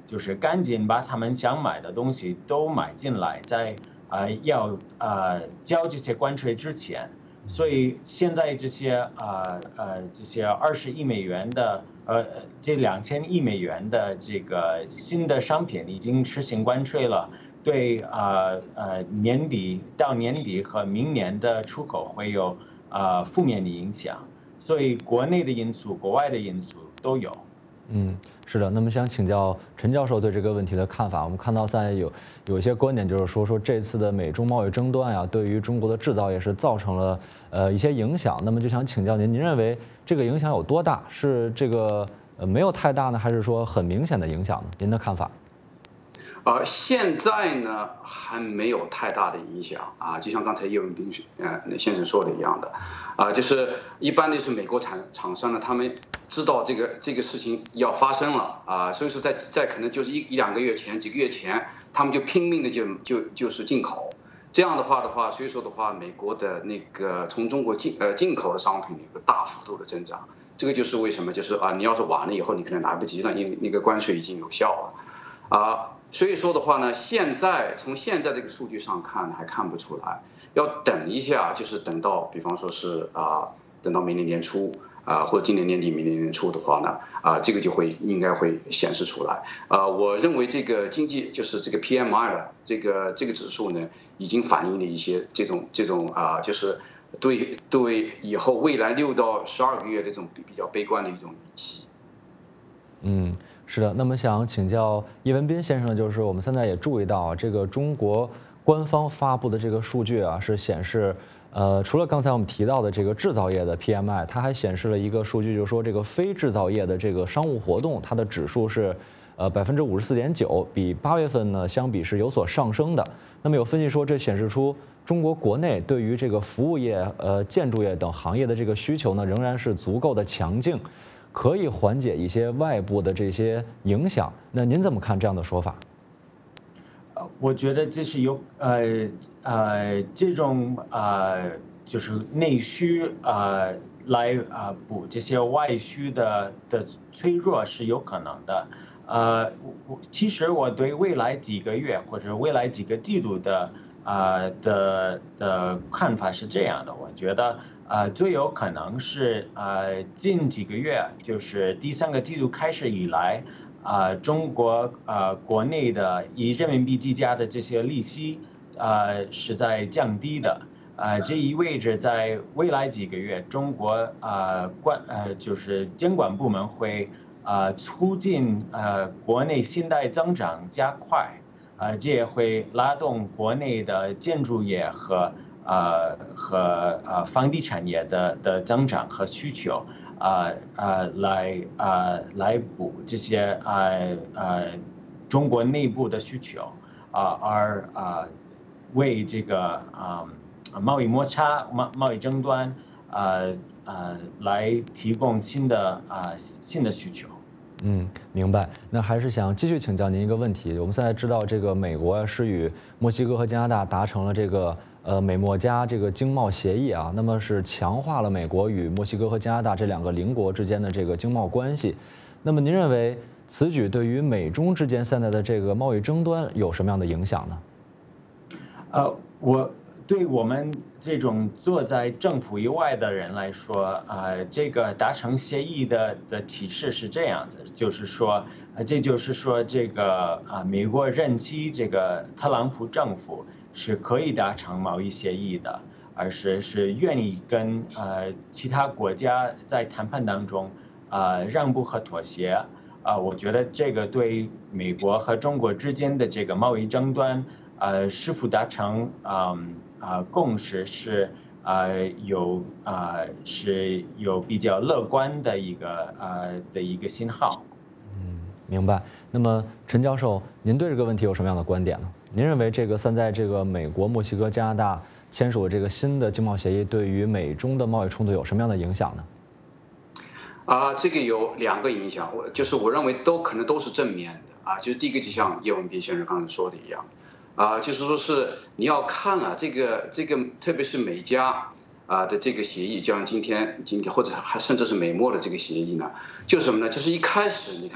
就是赶紧把他们想买的东西都买进来，在呃要呃交这些关税之前。所以现在这些呃呃这些二十亿美元的呃这两千亿美元的这个新的商品已经实行关税了，对呃呃年底到年底和明年的出口会有呃负面的影响，所以国内的因素、国外的因素都有。 嗯，是的。那么想请教陈教授对这个问题的看法。我们看到现在有有一些观点，就是说说这次的美中贸易争端呀、啊，对于中国的制造业是造成了呃一些影响。那么就想请教您，您认为这个影响有多大？是这个呃没有太大呢，还是说很明显的影响呢？您的看法？ 呃，现在呢还没有太大的影响啊，就像刚才叶文斌呃先生说的一样的，啊，就是一般的是美国厂厂商呢，他们知道这个这个事情要发生了啊，所以说在在可能就是一一两个月前、几个月前，他们就拼命的就就就是进口，这样的话的话，所以说的话，美国的那个从中国进呃进口的商品有个大幅度的增长，这个就是为什么就是啊，你要是晚了以后，你可能来不及了，因为那个关税已经有效了，啊。所以说的话呢，现在从现在这个数据上看还看不出来，要等一下，就是等到比方说是啊，等到明年年初啊，或者今年年底、明年年初的话呢，啊，这个就会应该会显示出来。啊，我认为这个经济就是这个 P M I 了，这个这个指数呢，已经反映了一些这种这种啊，就是对对以后未来六到十二个月的这种比较悲观的一种预期。 嗯。是的，那么想请教叶文斌先生，就是我们现在也注意到啊，这个中国官方发布的这个数据啊，是显示，呃，除了刚才我们提到的这个制造业的 P M I， 它还显示了一个数据，就是说这个非制造业的这个商务活动，它的指数是呃百分之五十四点九，比八月份呢相比是有所上升的。那么有分析说，这显示出中国国内对于这个服务业、呃建筑业等行业的这个需求呢，仍然是足够的强劲。可以缓解一些外部的这些影响，那您怎么看这样的说法？ 呃，我觉得这是有呃呃这种呃就是内需呃来啊、呃、补这些外需的的脆弱是有可能的。呃，我其实我对未来几个月或者未来几个季度的啊、呃、的的看法是这样的，我觉得。呃，最有可能是呃近几个月，就是第三个季度开始以来，啊、呃，中国呃国内的以人民币计价的这些利息，呃是在降低的，呃，这意味着在未来几个月，中国呃管呃就是监管部门会呃促进呃国内信贷增长加快，呃，这也会拉动国内的建筑业和。呃和呃房地产业的的增长和需求，呃呃来呃来补这些呃呃中国内部的需求，啊、呃、而啊、呃、为这个啊、呃、贸易摩擦、贸贸易争端，呃呃来提供新的啊、呃、新的需求。 嗯，明白。那还是想继续请教您一个问题。我们现在知道，这个美国是与墨西哥和加拿大达成了这个呃美墨加这个经贸协议啊，那么是强化了美国与墨西哥和加拿大这两个邻国之间的这个经贸关系。那么您认为此举对于美中之间现在的这个贸易争端有什么样的影响呢？ 呃，我对我们这种坐在政府以外的人来说，呃，这个达成协议的的启示是这样子，就是说，呃，这就是说，这个啊、呃，美国任期这个特朗普政府是可以达成贸易协议的，而是是愿意跟呃其他国家在谈判当中呃让步和妥协。啊、呃，我觉得这个对美国和中国之间的这个贸易争端，呃，是否达成嗯。啊、呃，共识是呃有啊、呃、是有比较乐观的一个呃的一个信号。 嗯，明白。那么陈教授，您对这个问题有什么样的观点呢？您认为这个现在这个美国、墨西哥、加拿大签署的这个新的经贸协议，对于美中的贸易冲突有什么样的影响呢？ 啊、呃，这个有两个影响，我就是我认为都可能都是正面的啊。就是第一个，就像叶文斌先生刚才说的一样。啊、呃，就是说是你要看啊，这个这个，特别是美加啊的这个协议，就像今天今天或者还甚至是美墨的这个协议呢，就是什么呢？就是一开始你看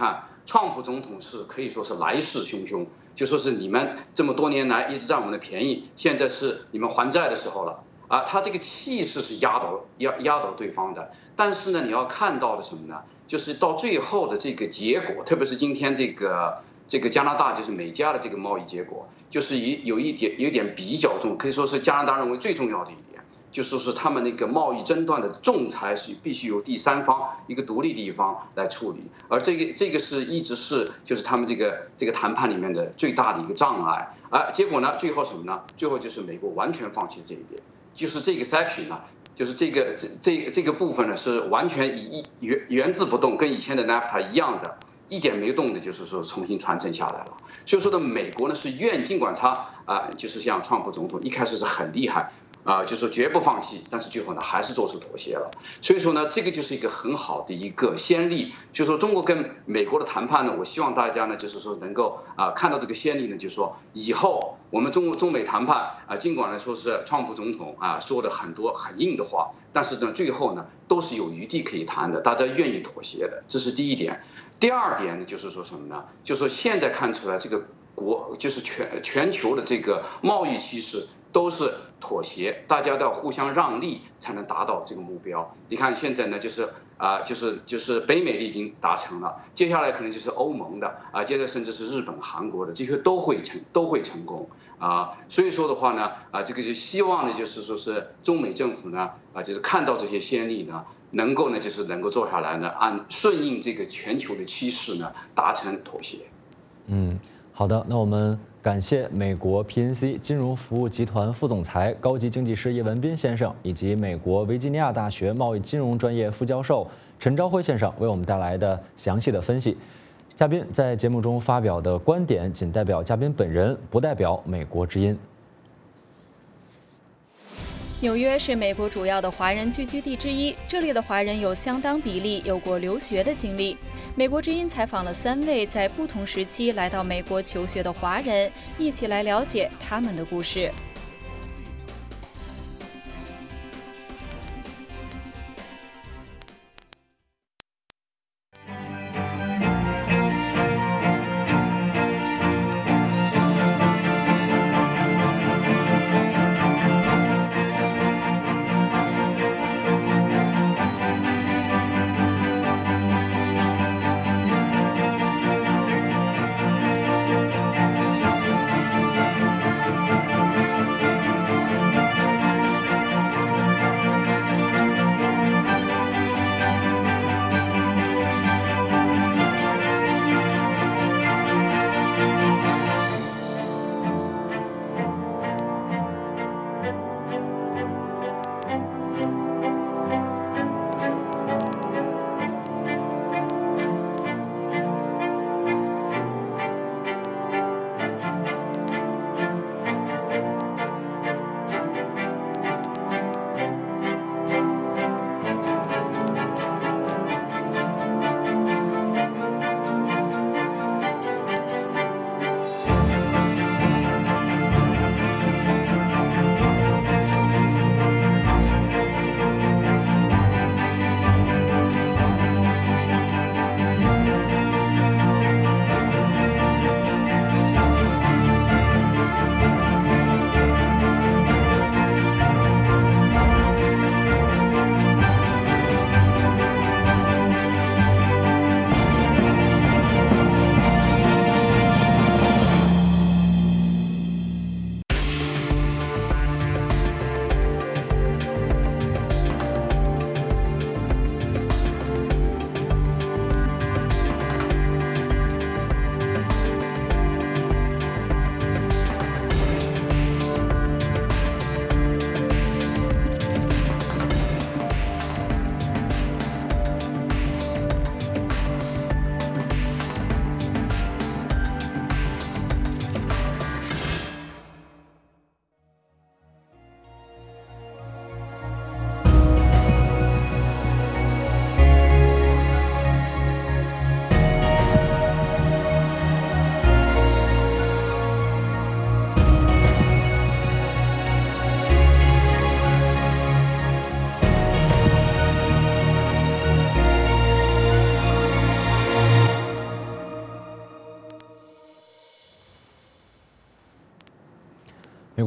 川普总统是可以说是来势汹汹，就说是你们这么多年来一直占我们的便宜，现在是你们还债的时候了啊！他这个气势是压倒压压倒对方的，但是呢，你要看到的什么呢？就是到最后的这个结果，特别是今天这个这个加拿大就是美加的这个贸易结果，就是一有一点有一点比较重，可以说是加拿大认为最重要的一点。就是是他们那个贸易争端的仲裁是必须由第三方一个独立地方来处理，而这个这个是一直是就是他们这个这个谈判里面的最大的一个障碍啊。结果呢，最后什么呢？最后就是美国完全放弃这一点，就是这个 section 呢，就是这个这这这个部分呢是完全一原原字不动，跟以前的 NAFTA 一样的，一点没动的，就是说重新传承下来了。所以说呢，美国呢是愿尽管他啊、呃，就是像川普总统一开始是很厉害。啊、呃，就是绝不放弃，但是最后呢，还是做出妥协了。所以说呢，这个就是一个很好的一个先例。就是说，中国跟美国的谈判呢，我希望大家呢，就是说能够啊、呃、看到这个先例呢，就是说以后我们中中美谈判啊、呃，尽管来说是川普总统啊、呃、说的很多很硬的话，但是呢，最后呢都是有余地可以谈的，大家愿意妥协的，这是第一点。第二点呢，就是说什么呢？就是说现在看出来这个国就是全全球的这个贸易趋势。都是妥协，大家都要互相让利，才能达到这个目标。你看现在呢，就是啊、呃，就是就是北美的已经达成了，接下来可能就是欧盟的啊、呃，接着甚至是日本、韩国的，这些都会成都会成功啊、呃。所以说的话呢，啊、呃，这个就希望呢，就是说是中美政府呢啊、呃，就是看到这些先例呢，能够呢就是能够做下来呢，按顺应这个全球的趋势呢，达成妥协。 嗯，好的，那我们。感谢美国 P N C 金融服务集团副总裁、高级经济师叶文斌先生，以及美国维吉尼亚大学贸易金融专业副教授陈朝辉先生为我们带来的详细的分析。嘉宾在节目中发表的观点仅代表嘉宾本人，不代表美国之音。 纽约是美国主要的华人聚居地之一，这里的华人有相当比例有过留学的经历。美国之音采访了三位在不同时期来到美国求学的华人，一起来了解他们的故事。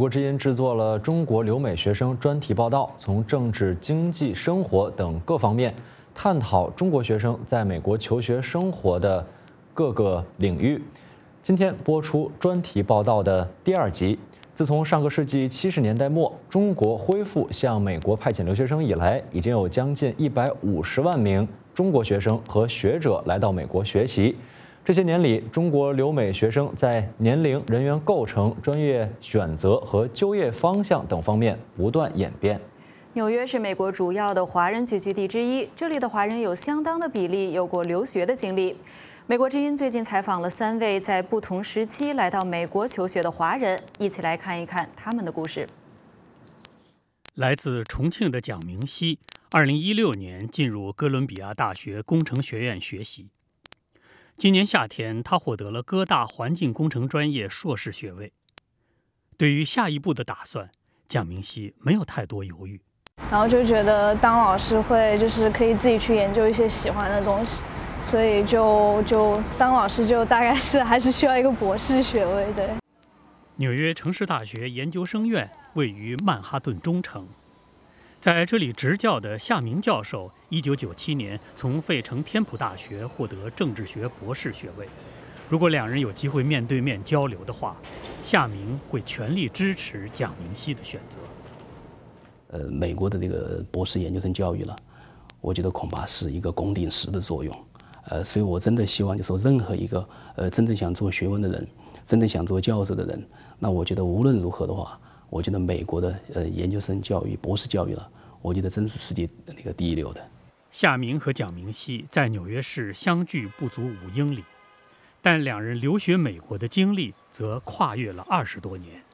国之音制作了中国留美学生专题报道，从政治、经济、生活等各方面探讨中国学生在美国求学生活的各个领域。今天播出专题报道的第二集。自从上个世纪七十年代末中国恢复向美国派遣留学生以来，已经有将近一百五十万名中国学生和学者来到美国学习。这些年里，中国留美学生在年龄、人员构成、专业选择和就业方向等方面不断演变。 纽约是美国主要的华人聚居地之一，这里的华人有相当的比例有过留学的经历。美国之音最近采访了三位在不同时期来到美国求学的华人，一起来看一看他们的故事。 来自重庆的蒋明熙，二零一六年进入哥伦比亚大学工程学院学习。今年夏天，他获得了哥大环境工程专业硕士学位。对于下一步的打算，蒋明熙没有太多犹豫。 然后就觉得当老师会就是可以自己去研究一些喜欢的东西。所以就就当老师就大概是还是需要一个博士学位的。 纽约城市大学研究生院位于曼哈顿中城，在这里执教的夏明教授，一九九七年从费城天普大学获得政治学博士学位。如果两人有机会面对面交流的话，夏明会全力支持蒋明熙的选择。 呃，美国的这个博士研究生教育了，我觉得恐怕是一个公定石的作用。呃，所以我真的希望，就说任何一个呃真正想做学问的人，真正想做教授的人，那我觉得无论如何的话，我觉得美国的呃研究生教育、博士教育了，我觉得真是世界那个第一流的。 夏明和蒋明熙在纽约市相距不足五英里，但两人留学美国的经历则跨越了二十多年。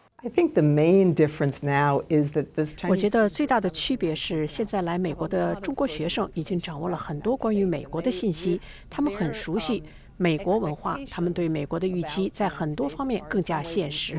我觉得最大的区别是，现在来美国的中国学生已经掌握了很多关于美国的信息，他们很熟悉美国文化，他们对美国的预期在很多方面更加现实。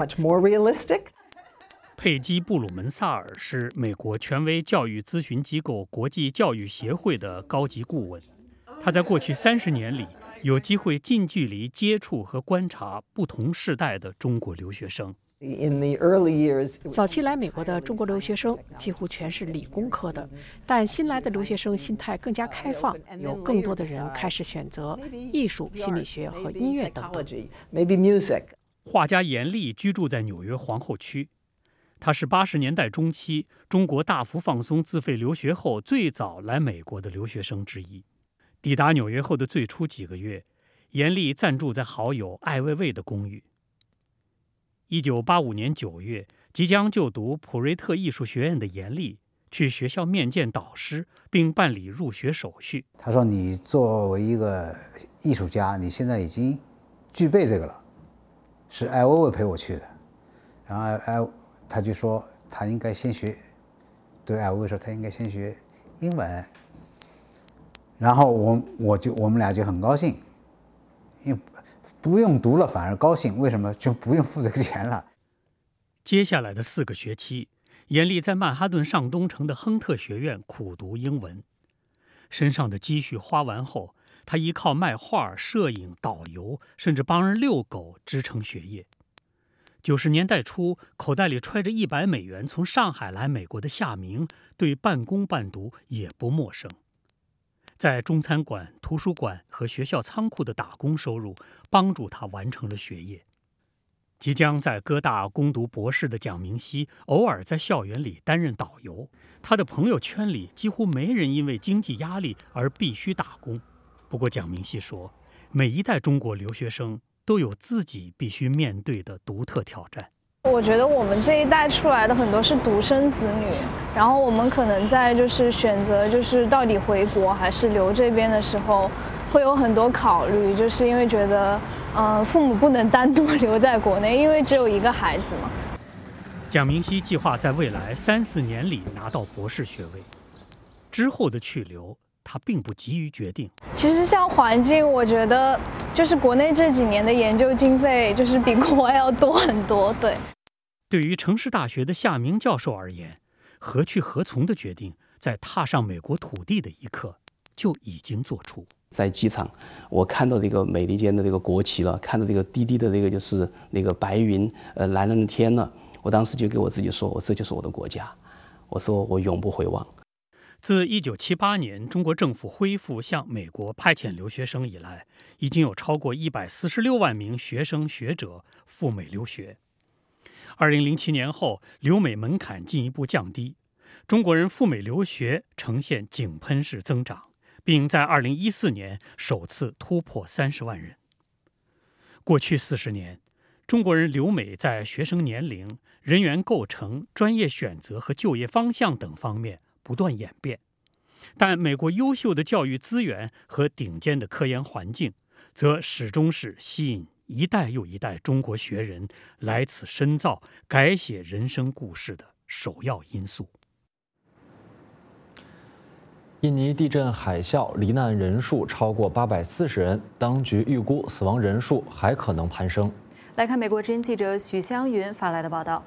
佩基·布鲁门萨尔是美国权威教育咨询机构国际教育协会的高级顾问，他在过去三十年里有机会近距离接触和观察不同世代的中国留学生。 早期来美国的中国留学生几乎全是理工科的，但新来的留学生心态更加开放，有更多的人开始选择艺术、心理学和音乐等等。 画家严厉居住在纽约皇后区，他是八十年代中期中国大幅放松自费留学后最早来美国的留学生之一。抵达纽约后的最初几个月，严厉暂住在好友艾未未的公寓。一九八五年九月，即将就读普瑞特艺术学院的严厉去学校面见导师，并办理入学手续。 他说：“你作为一个艺术家，你现在已经具备这个了。”是艾薇薇陪我去的，然后艾他就说他应该先学，对艾薇薇说他应该先学英文。然后我我就我们俩就很高兴，因为不用读了反而高兴，为什么？就不用付这个钱了。 接下来的四个学期，严厉在曼哈顿上东城的亨特学院苦读英文。身上的积蓄花完后，他依靠卖画、摄影、导游，甚至帮人遛狗支撑学业。九十年代初，口袋里揣着一百美元从上海来美国的夏明，对半工半读也不陌生。在中餐馆、图书馆和学校仓库的打工收入，帮助他完成了学业。即将在哥大攻读博士的蒋明熙，偶尔在校园里担任导游。他的朋友圈里几乎没人因为经济压力而必须打工。不过蒋明熙说，每一代中国留学生都有自己必须面对的独特挑战。 我觉得我们这一代出来的很多是独生子女，然后我们可能在就是选择就是到底回国还是留这边的时候，会有很多考虑，就是因为觉得，嗯、呃，父母不能单独留在国内，因为只有一个孩子嘛。 蒋明熙计划在未来三四年里拿到博士学位，之后的去留他并不急于决定。 其实像环境，我觉得就是国内这几年的研究经费就是比国外要多很多，对。 对于城市大学的夏明教授而言，何去何从的决定，在踏上美国土地的一刻就已经做出。 在机场，我看到这个美利坚的这个国旗了，看到这个低低的这个就是那个白云，呃，蓝蓝的天了， 我当时就给我自己说，我这就是我的国家，我说我永不回望。 自一九七八年中国政府恢复向美国派遣留学生以来，已经有超过一百四十六万名学生学者赴美留学。二零零七年后，留美门槛进一步降低，中国人赴美留学呈现井喷式增长，并在二零一四年首次突破三十万人。过去四十年，中国人留美在学生年龄、人员构成、专业选择和就业方向等方面不断演变，但美国优秀的教育资源和顶尖的科研环境，则始终是吸引一代又一代中国学人来此深造、改写人生故事的首要因素。 印尼地震海啸罹难人数超过八百四十人，当局预估死亡人数还可能攀升。 来看美国之音记者许湘云发来的报道。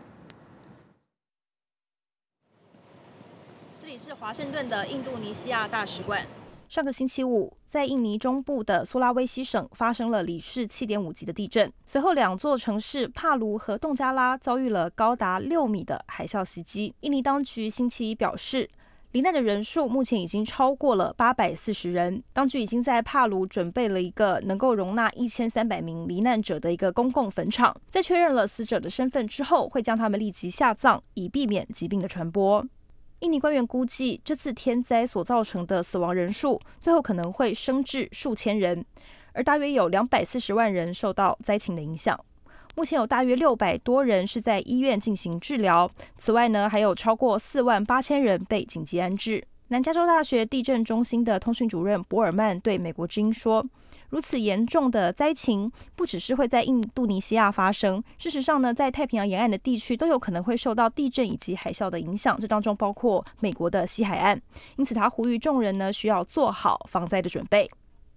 这里是华盛顿的印度尼西亚大使馆。 上个星期五，在印尼中部的苏拉威西省发生了里氏 七点五 级的地震，随后两座城市帕卢和洞加拉遭遇了高达六米的海啸袭击。印尼当局星期一表示，罹难的人数目前已经超过了八百四十人。当局已经在帕卢准备了一个能够容纳一千三百名罹难者的一个公共坟场，在确认了死者的身份之后，会将他们立即下葬，以避免疾病的传播。印尼官员估计，这次天灾所造成的死亡人数最后可能会升至数千人，而大约有两百四十万人受到灾情的影响。目前有大约六百多人是在医院进行治疗，此外呢，还有超过四万八千人被紧急安置。南加州大学地震中心的通讯主任博尔曼对美国之音说，如此严重的灾情不只是会在印度尼西亚发生，事实上呢，在太平洋沿岸的地区都有可能会受到地震以及海啸的影响，这当中包括美国的西海岸。因此他呼吁众人呢，需要做好防灾的准备。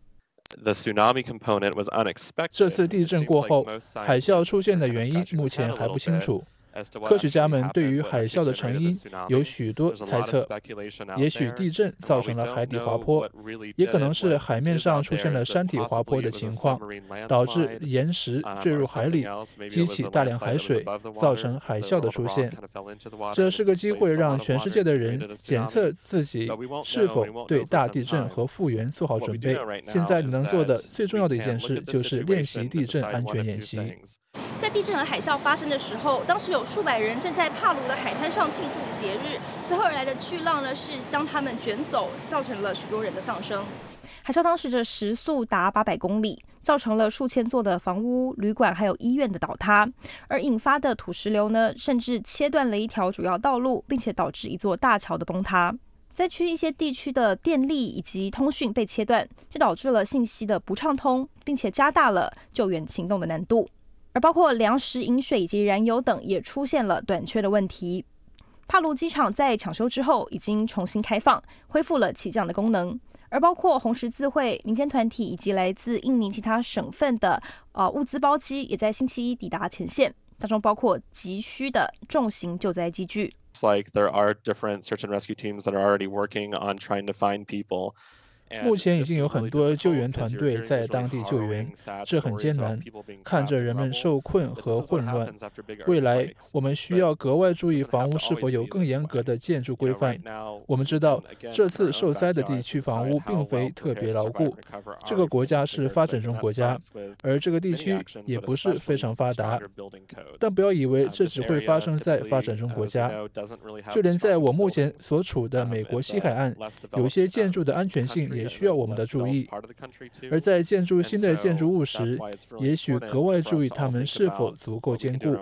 这次地震过后，海啸出现的原因目前还不清楚。科学家们对于海啸的成因有许多猜测，也许地震造成了海底滑坡，也可能是海面上出现了山体滑坡的情况，导致岩石坠入海里，激起大量海水，造成海啸的出现。这是个机会让全世界的人检测自己是否对大地震和复原做好准备。现在能做的最重要的一件事就是练习地震安全演习。 在地震和海啸发生的时候，当时有数百人正在帕卢的海滩上庆祝节日，随后而来的巨浪呢是将他们卷走，造成了许多人的丧生。 海啸当时的时速达八百公里，造成了数千座的房屋、旅馆还有医院的倒塌，而引发的土石流呢，甚至切断了一条主要道路，并且导致一座大桥的崩塌。灾区一些地区的电力以及通讯被切断，这导致了信息的不畅通，并且加大了救援行动的难度。而包括粮食、饮水以及燃油等也出现了短缺的问题。帕卢机场在抢修之后已经重新开放，恢复了起降的功能。而包括红十字会、民间团体以及来自印尼其他省份的呃物资包机，也在星期一抵达前线，当中包括急需的重型救灾机具。 Like there are different search and rescue teams that are already working on trying to find people. 目前已经有很多救援团队在当地救援，这很艰难。看着人们受困和混乱，未来我们需要格外注意房屋是否有更严格的建筑规范。我们知道这次受灾的地区房屋并非特别牢固，这个国家是发展中国家，而这个地区也不是非常发达。但不要以为这只会发生在发展中国家，就连在我目前所处的美国西海岸，有些建筑的安全性也需要我们的注意，而在建筑新的建筑物时，也许格外注意它们是否足够坚固。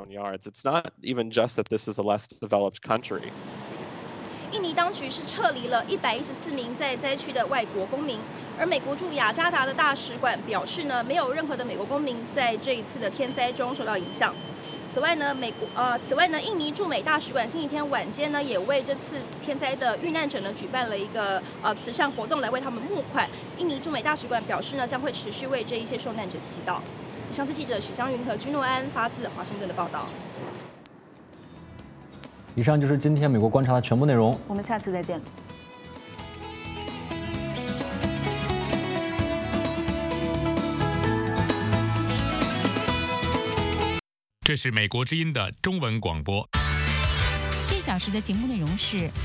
印尼当局是撤离了一百一十四名在灾区的外国公民，而美国驻雅加达的大使馆表示呢，没有任何的美国公民在这一次的天灾中受到影响。此外呢，美国呃，此外呢，印尼驻美大使馆星期天晚间呢，也为这次天灾的遇难者呢举办了一个呃慈善活动，来为他们募款。印尼驻美大使馆表示呢，将会持续为这一些受难者祈祷。以上是记者许湘云和居诺安发自华盛顿的报道。 以上就是今天美国观察的全部内容， 我们下次再见。 这是美国之音的中文广播。 一小时的节目内容是